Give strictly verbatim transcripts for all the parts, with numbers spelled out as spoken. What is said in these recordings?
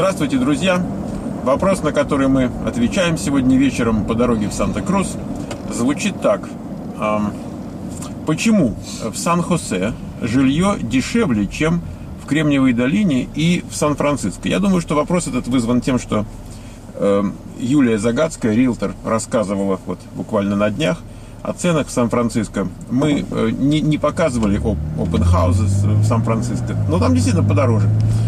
Здравствуйте, друзья! Вопрос, на который мы отвечаем сегодня вечером по дороге в Санта-Крус, звучит так. Почему в Сан-Хосе жилье дешевле, чем в Кремниевой долине и в Сан-Франциско? Я думаю, что вопрос этот вызван тем, что Юлия Загадская, риэлтор, рассказывала вот буквально на днях о ценах в Сан-Франциско. Мы не, не показывали open houses в Сан-Франциско, но там действительно подороже.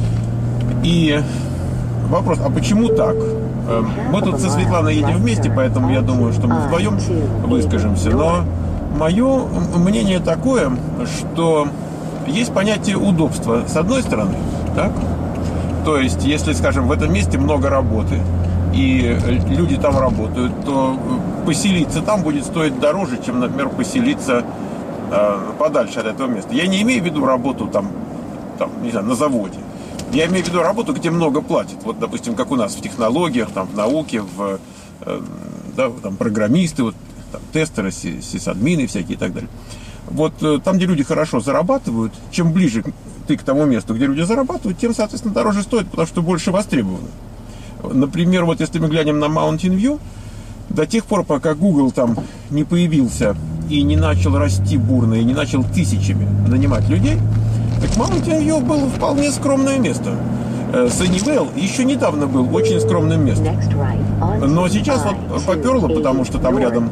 И вопрос, а почему так? Мы тут со Светланой едем вместе, поэтому я думаю, что мы вдвоем выскажемся. Но мое мнение такое, что есть понятие удобства с одной стороны, так? То есть, если, скажем, в этом месте много работы, и люди там работают, то поселиться там будет стоить дороже, чем, например, поселиться э, подальше от этого места. Я не имею в виду работу там, там, не знаю, на заводе. Я имею в виду работу, где много платят. Вот, допустим, как у нас в технологиях, там, в науке, в, э, да, там, программисты, вот, там, тестеры, сисадмины всякие и так далее. Вот э, там, где люди хорошо зарабатывают, чем ближе ты к тому месту, где люди зарабатывают, тем, соответственно, дороже стоит, потому что больше востребовано. Например, вот если мы глянем на Mountain View, до тех пор, пока Google там не появился и не начал расти бурно, и не начал тысячами нанимать людей, так Mountain View было вполне скромное место. Sunnyvale еще недавно был очень скромным местом. Но сейчас вот поперло, потому что там рядом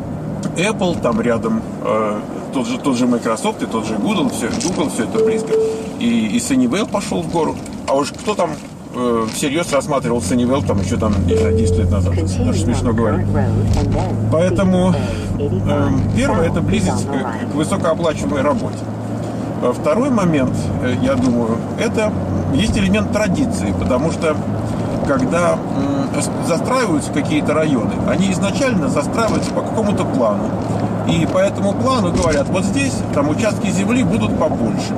Apple, там рядом э, тот, же, тот же Microsoft и тот же Google, все, Google, все это близко. И, и Sunnyvale пошел в гору. А уж кто там э, всерьез рассматривал Sunnyvale там еще там, не знаю, десять лет назад. Даже смешно говорить. Поэтому э, первое, это близость к, к высокооплачиваемой работе. Второй момент, я думаю, это есть элемент традиции, потому что когда застраиваются какие-то районы, они изначально застраиваются по какому-то плану. И по этому плану говорят, вот здесь там участки земли будут побольше,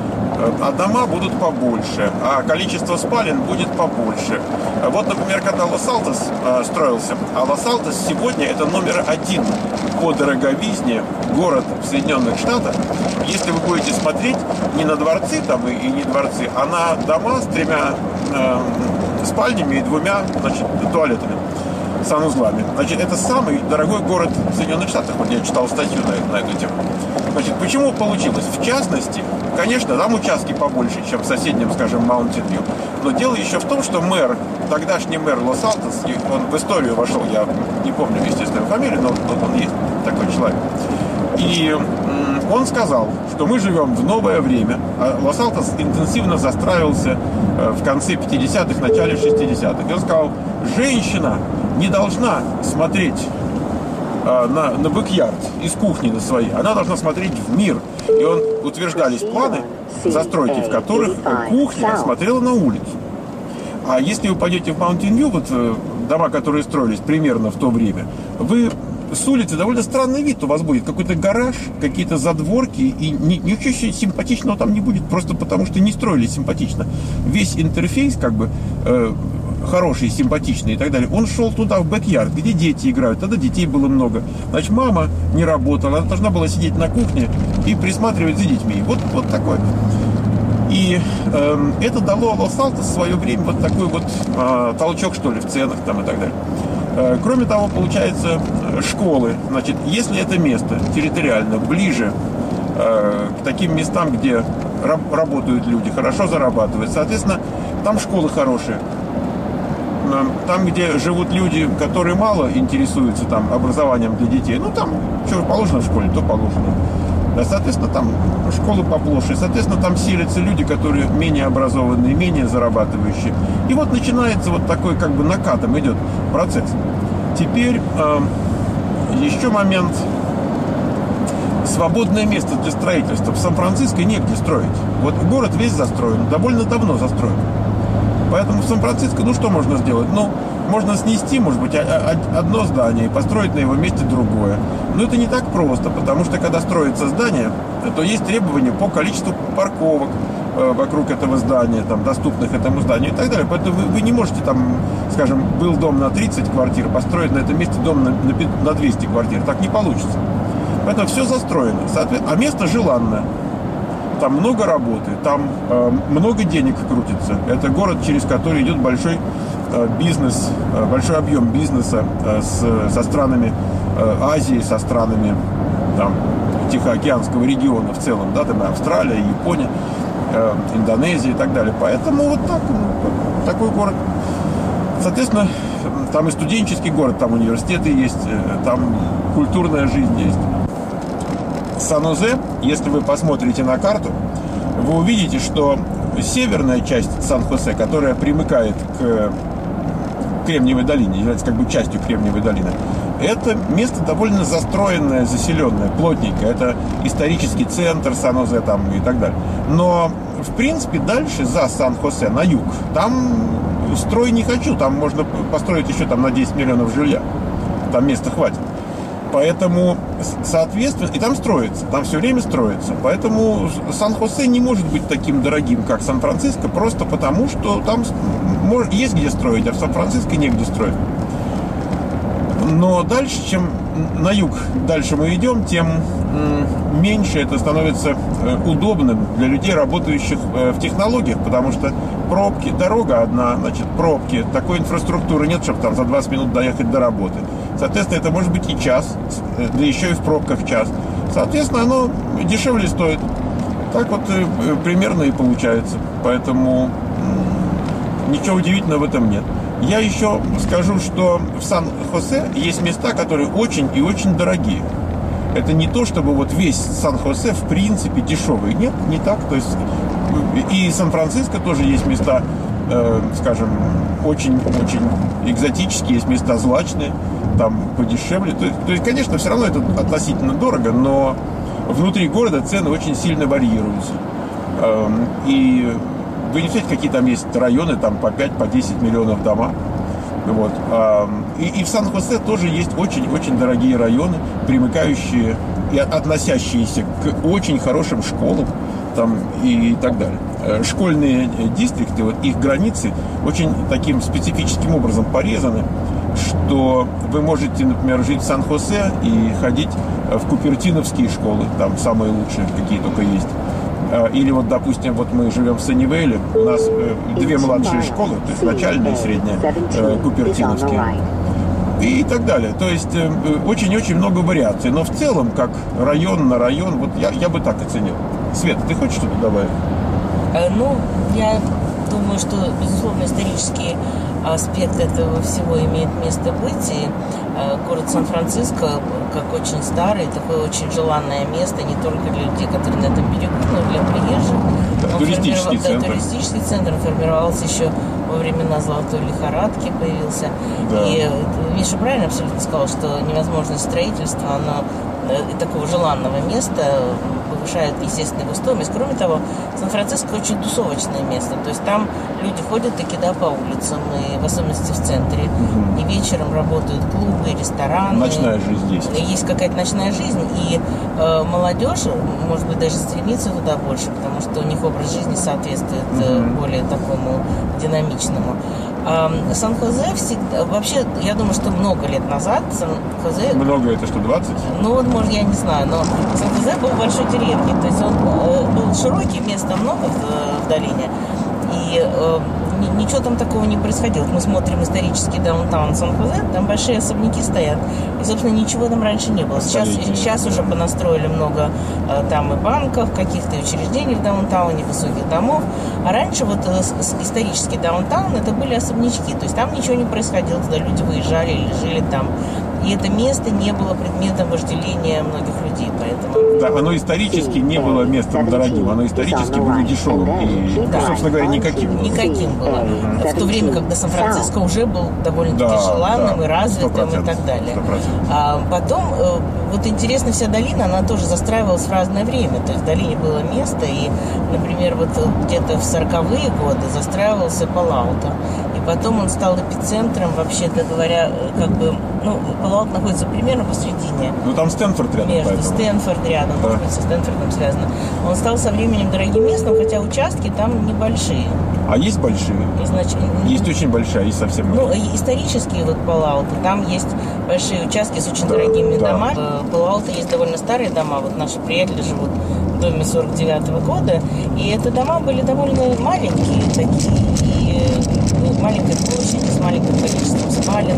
а дома будут побольше, а количество спален будет побольше. Вот, например, когда Лос-Алтос э, строился, а Лос-Алтос сегодня это номер один по дороговизне город в Соединенных Штатах. Если вы будете смотреть не на дворцы там и, и не дворцы, а на дома с тремя э, спальнями и двумя, значит, туалетами, санузлами. Значит, это самый дорогой город в Соединенных Штатах. Вот я читал статью на, на эту тему. Значит, почему получилось? В частности, конечно, там участки побольше, чем в соседнем, скажем, Mountain View. Но дело еще в том, что мэр, тогдашний мэр Лос-Алтос, он в историю вошел, я не помню, естественно, фамилию, но вот он есть такой человек. И он сказал, что мы живем в новое время. А Лос-Алтос интенсивно застраивался в конце пятидесятых, начале шестидесятых. И он сказал, женщина не должна смотреть а, на, на бэк-ярд из кухни на свои. Она должна смотреть в мир. И он утверждались планы застройки, в которых кухня смотрела на улицу. А если вы пойдете в Mountain View, вот дома, которые строились примерно в то время, вы с улицы довольно странный вид у вас будет. Какой-то гараж, какие-то задворки, и ни, ничего симпатичного там не будет, просто потому что не строили симпатично. Весь интерфейс, как бы, э, хороший, симпатичный и так далее, он шел туда, в бэк-ярд, где дети играют. Тогда детей было много. Значит, мама не работала, она должна была сидеть на кухне и присматривать за детьми. Вот, вот такое. И э, это дало Лос-Алтос в свое время вот такой вот э, толчок, что ли, в ценах там и так далее. Кроме того, получается, школы. Значит, если это место территориально ближе э, к таким местам, где раб- работают люди, хорошо зарабатывают, соответственно, там школы хорошие. Там, где живут люди, которые мало интересуются там образованием для детей, ну там, что положено в школе, то положено. Да, соответственно, там школы поплоше, соответственно, там селятся люди, которые менее образованные, менее зарабатывающие. И вот начинается вот такой как бы накатом идет процесс. Теперь э, еще момент. Свободное место для строительства. В Сан-Франциско негде строить. Вот город весь застроен, довольно давно застроен. Поэтому в Сан-Франциско, ну что можно сделать? Ну, можно снести, может быть, одно здание и построить на его месте другое. Но это не так просто, потому что когда строится здание, то есть требования по количеству парковок э, вокруг этого здания, там, доступных этому зданию и так далее. Поэтому вы, вы не можете там, скажем, был дом на тридцать квартир, построить на этом месте дом на, на, на двести квартир. Так не получится. Поэтому все застроено. А место желанное. там много работы, там э, много денег крутится. Это город, через который идет большой э, бизнес, э, большой объем бизнеса э, с, со странами э, Азии, со странами там, Тихоокеанского региона в целом, да, там Австралия, Япония, э, Индонезия и так далее. Поэтому вот так, ну, такой город. Соответственно, там и студенческий город, там университеты есть, э, там культурная жизнь есть. Сан-Хосе, если вы посмотрите на карту, вы увидите, что северная часть Сан-Хосе, которая примыкает к Кремниевой долине, является как бы частью Кремниевой долины, это место довольно застроенное, заселенное, плотненькое. Это исторический центр Сан-Хосе там и так далее. Но, в принципе, дальше, за Сан-Хосе, на юг, там строй не хочу, там можно построить еще там на десять миллионов жилья. Там места хватит. Поэтому, соответственно, и там строится, там все время строится. Поэтому Сан-Хосе не может быть таким дорогим, как Сан-Франциско, просто потому, что там есть где строить, а в Сан-Франциско негде строить. Но дальше, чем на юг дальше мы идем, тем меньше это становится удобным для людей, работающих в технологиях, потому что пробки, дорога одна, значит, пробки, такой инфраструктуры нет, чтобы там за двадцать минут доехать до работы. Соответственно, это может быть и час, да еще и в пробках час. Соответственно, оно дешевле стоит. Так вот примерно и получается. Поэтому ничего удивительного в этом нет. Я еще скажу, что в Сан-Хосе есть места, которые очень и очень дорогие. Это не то, чтобы вот весь Сан-Хосе в принципе дешевый. Нет, не так. То есть и Сан-Франциско тоже есть места, э, скажем, очень-очень экзотические, есть места злачные, там подешевле. То есть, то есть, конечно, все равно это относительно дорого, но внутри города цены очень сильно варьируются. Э, и вы не знаете, какие там есть районы, там по пять, по десять миллионов дома. Вот. И, и в Сан-Хосе тоже есть очень-очень дорогие районы, примыкающие и относящиеся к очень хорошим школам там, и так далее. Школьные дистрикты, вот их границы очень таким специфическим образом порезаны, что вы можете, например, жить в Сан-Хосе и ходить в купертиновские школы, там самые лучшие, какие только есть. Или вот, допустим, вот мы живем в Саннивейле, у нас э, две младшие школы, то есть начальная и средняя, э, купертиновские, и так далее. То есть э, очень-очень много вариаций, но в целом, как район на район, вот я, я бы так оценил. Света, ты хочешь что-то добавить? Э, ну, я думаю, что, безусловно, исторический аспект этого всего имеет место быть, и э, город Сан-Франциско, как очень старый, такое очень желанное место не только для людей, которые на этом берегу, но и для приезжих. Да, туристический формиров... центр. Да, туристический центр формировался еще во времена Золотой лихорадки, появился. Да. И Миша правильно абсолютно сказал, что невозможность строительства, оно и такого желанного места повышает, естественно, его стоимость. Кроме того, Сан-Франциско очень тусовочное место. То есть там люди ходят таки да, по улицам, и в особенности в центре. Угу. И вечером работают клубы, рестораны. Ночная жизнь есть. Есть какая-то ночная жизнь. И э, молодежь, может быть, даже стремится туда больше, потому что у них образ жизни соответствует угу. более такому динамичному. Сан-Хосе всегда... Вообще, я думаю, что много лет назад Сан-Хосе... Много это что, двадцать? Ну, вот, может, я не знаю, но Сан-Хосе был большой деревней. То есть он был широкий, места много в, в долине. И э, ничего там такого не происходило. Мы смотрим исторический даунтаун Сан-Хосе, там большие особняки стоят. И, собственно, ничего там раньше не было. Сейчас, сейчас уже понастроили много э, там и банков, каких-то учреждений в даунтауне, высоких домов. А раньше вот э, исторический даунтаун это были особнячки. То есть там ничего не происходило, когда люди выезжали или жили там. И это место не было предметом вожделения многих людей, поэтому... Да, оно исторически не было местом дорогим, оно исторически было дешевым и, да. собственно говоря, никаким было. Никаким было. В то время, когда Сан-Франциско уже был довольно-таки да, желанным да, и развитым и так далее. А потом, вот интересно, вся долина, она тоже застраивалась в разное время. То есть в долине было место, и, например, вот где-то в сороковые годы застраивался Пало-Альто. И потом он стал эпицентром, вообще-то говоря, как бы, ну, Пало-Альто находится примерно посредине. Ну, там Стэнфорд рядом. Между поэтому. Стэнфорд рядом, да. Может быть, со Стэнфордом связано. Он стал со временем дорогим местом, хотя участки там небольшие. А есть большие? Значит, есть очень большие, есть совсем большие. Ну, исторические вот Пало-Альто, там есть большие участки с очень да, дорогими да. домами. В Пало-Альто есть довольно старые дома, вот наши приятели живут доме сорок девятого года, и это дома были довольно маленькие такие, и маленькой площади, с маленьким количеством спален.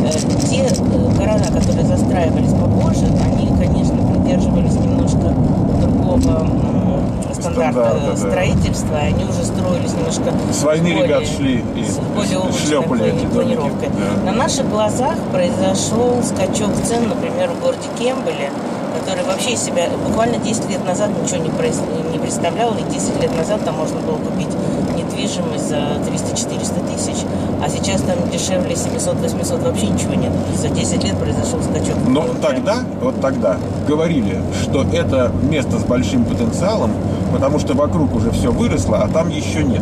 Те города, которые застраивались попозже, они, конечно, придерживались немножко другого стандарта Стандарт, строительства, да. Они уже строились немножко с войны более, ребят шли и с более шлепали эти планировкой. Да. На наших глазах произошел скачок цен, например, в городе Кембеле, который вообще из себя буквально десять лет назад ничего не, произ... не представлял, и десять лет назад там можно было купить недвижимость за триста-четыреста тысяч, а сейчас там дешевле семьсот-восемьсот вообще ничего нет. За десять лет произошел скачок. Но тогда, вот тогда говорили, что это место с большим потенциалом, потому что вокруг уже все выросло, а там еще нет.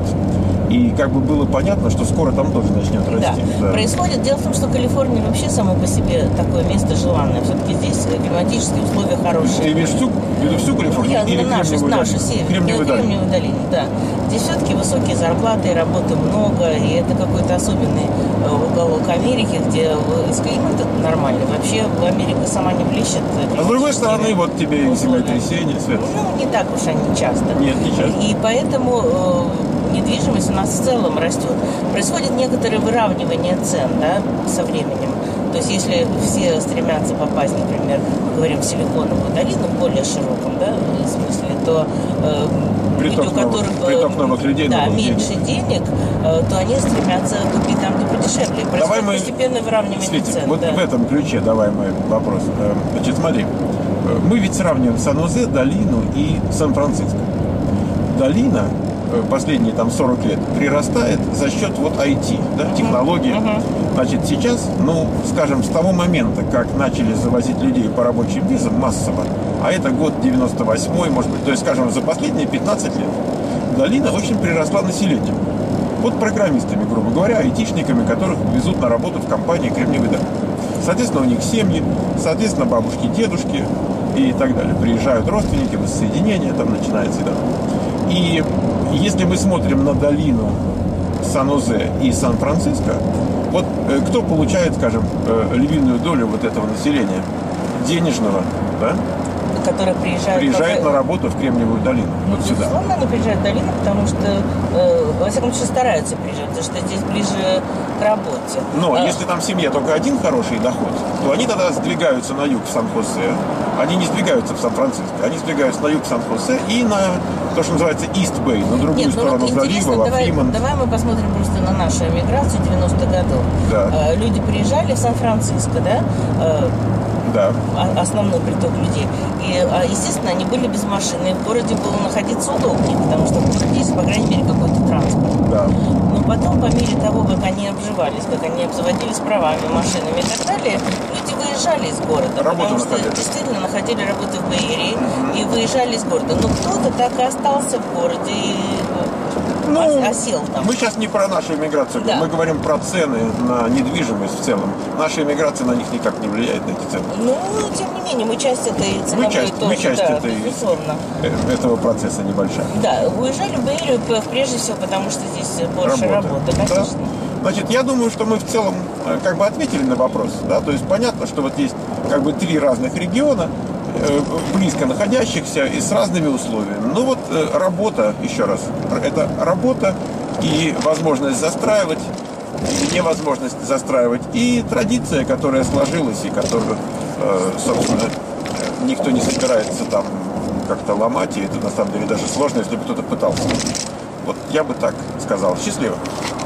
И как бы было понятно, что скоро там тоже начнет расти. Да. Да. Происходит. Дело в том, что Калифорния вообще само по себе такое место желанное. Все-таки здесь климатические условия хорошие. Ты видишь всю, всю Калифорнию? Я, или нашу, Кремниевую нашу, долину? север, Кремниевую долину. Кремниевую долину, да. Здесь все-таки высокие зарплаты, и работы много, и это какой-то особенный уголок Америки, где с климатом нормально. Вообще Америка сама не блещет. А с другой стороны, вот тебе и землетрясения, Свет. Ну, не так уж они часто. Нет, не часто. И поэтому э, недвижимость у нас в целом растет. Происходит некоторое выравнивание цен, да, со временем. То есть, если все стремятся попасть, например, мы говорим в Силиконовую долину, в более широком, да, смысле, то э, люди, у которых приток новых людей, да, новых меньше денег, э, то они стремятся купить там, где подешевле. Происходит давай мы, постепенное выравнивание Светик, цен. вот да. в этом ключе давай мой вопрос. Значит, смотри, мы ведь сравниваем Сан-Хосе, долину и Сан-Франциско. Долина последние там сорок лет прирастает за счет вот ай ти, да, технологий. Uh-huh. Значит, сейчас, ну, скажем, с того момента, как начали завозить людей по рабочим визам массово, а это год девяносто восьмой, может быть, то есть, скажем, за последние пятнадцать лет, долина очень приросла населением. Вот программистами, грубо говоря, айтишниками, которых везут на работу в компании Кремниевой долины. Соответственно, у них семьи, соответственно, бабушки, дедушки и так далее. Приезжают родственники, воссоединение там начинается. Да. И если мы смотрим на долину Сан-Хосе и Сан-Франциско, вот э, кто получает, скажем, э, львиную долю вот этого населения денежного, да? Которые приезжают, приезжают пока... на работу в Кремниевую долину, ну, вот сюда. Безусловно, они приезжают в долину, потому что, э, во всяком случае, стараются приезжать, потому что здесь ближе к работе. Но а... если там в семье только один хороший доход, то они тогда сдвигаются на юг в Сан-Хосе. Они не сдвигаются в Сан-Франциско, они сдвигаются на юг в Сан-Хосе и на то, что называется Ист-Бэй, на другую Нет, сторону ну, вот залива, во давай, Фримонт. давай мы посмотрим просто на нашу эмиграцию девяностых годов. Да. Люди приезжали в Сан-Франциско, да? Да. Основной приток людей. И, естественно, они были без машины. В городе было находиться удобнее, потому что в городе есть, по крайней мере, какой-то транспорт. Да. Но потом, по мере того, как они обживались, как они обзаводились правами, машинами и так далее, люди выезжали из города. Работу потому что находили. действительно находили работу в Бэй-Эрии mm-hmm. и выезжали из города. Но кто-то так и остался в городе и ну, осел там. Мы сейчас не про нашу иммиграцию, да. мы говорим про цены на недвижимость в целом. Наша иммиграция на них никак не влияет, на эти цены. Ну, тем не менее, мы часть этой ценовой мы часть, тоже, мы часть да, этой, безусловно. этого процесса небольшая. Да, уезжали в Бэй-Эрию прежде всего, потому что здесь больше Работа. работы, конечно. Да. Значит, я думаю, что мы в целом как бы ответили на вопрос, да, то есть понятно, что вот есть как бы три разных региона, близко находящихся и с разными условиями. Ну вот работа, еще раз, это работа и возможность застраивать, или невозможность застраивать, и традиция, которая сложилась, и которую, собственно, никто не собирается там как-то ломать, и это на самом деле даже сложно, если бы кто-то пытался. Вот я бы так сказал. Счастливо.